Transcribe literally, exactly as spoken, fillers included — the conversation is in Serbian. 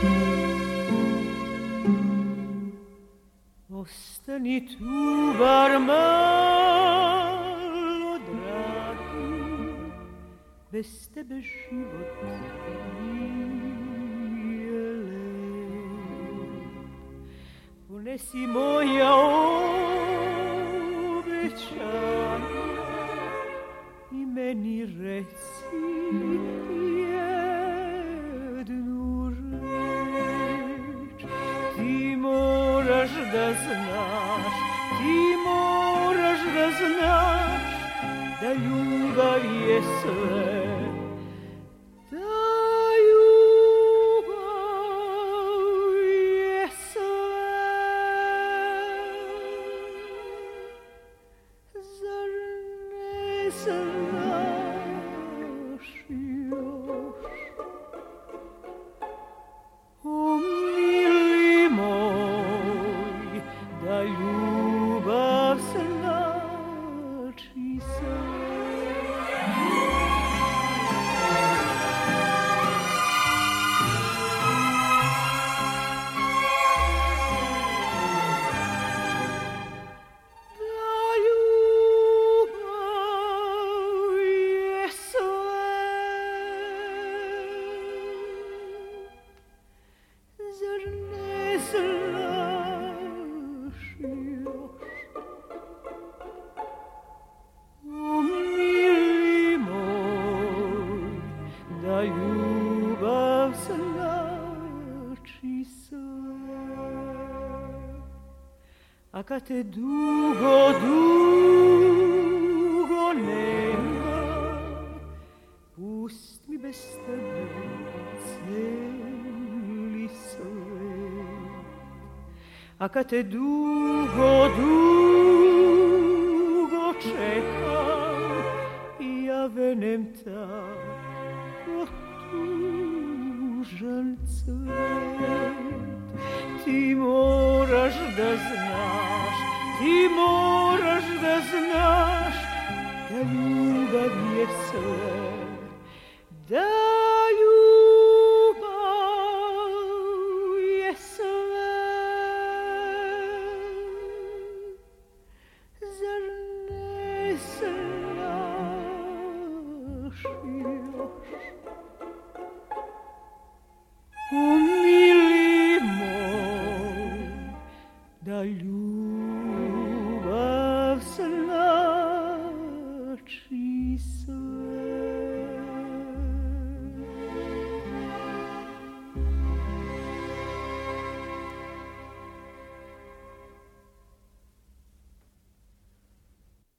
Ostani tu bar malo, dragi, bez tebe život nije lep. Unesi moja obećanja i meni reci jednu reč. Ti moraš da znaš, ti moraš da znaš da ljubav je sve. A kad te dugo, dugo nema, pust mi bez tebe celi svet. A kad te dugo, dugo čekam, ja venem tako tužan cvet. Ti moraš da znaš, ti moraš da znaš da ljubav je sve, da ljubav je sve. Zar ne znaš još? O mili moj, da ljubav